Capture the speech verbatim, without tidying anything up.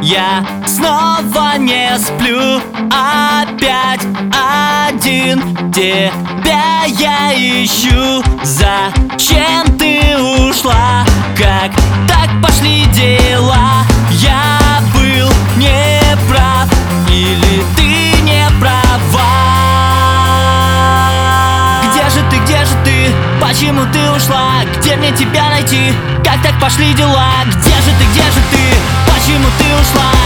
Я снова не сплю, опять один. Тебя я ищу. Зачем ты ушла? Как так пошли дела? Я был неправ, или ты не права? Где же ты, где же ты? Почему ты ушла? Где мне тебя найти? Как так пошли дела? Где же ты, где же ты? Почему ты ушла?